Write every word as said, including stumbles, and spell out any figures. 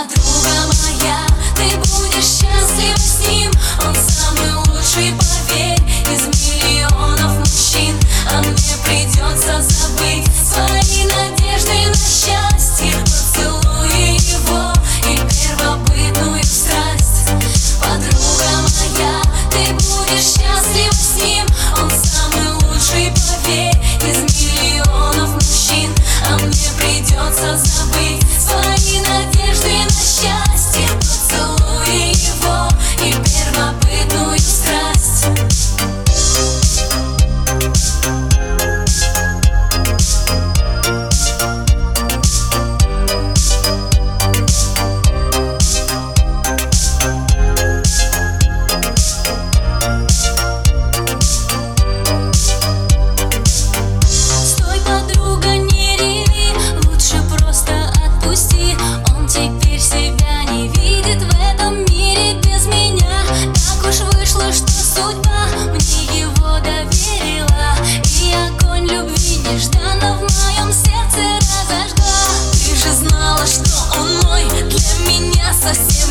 Подруга моя, ты будешь счастлива с ним. Он самый лучший, поверь, из миллионов мужчин. А мне придется забыть свои надежды на счастье, поцелуи его и первобытную страсть. Подруга моя, ты будешь счастлива с ним. Он самый лучший, поверь, из миллионов мужчин. А мне придется забыть свои надежды на счастье, поцелуи его и первобытную страсть. Стой, подруга, не реви, лучше просто отпусти. Он теперь себя не видит в этом мире без меня. Так уж вышло, что судьба мне его доверила, и огонь любви нежданно в моем сердце разожгла. Ты же знала, что он мой, для меня совсем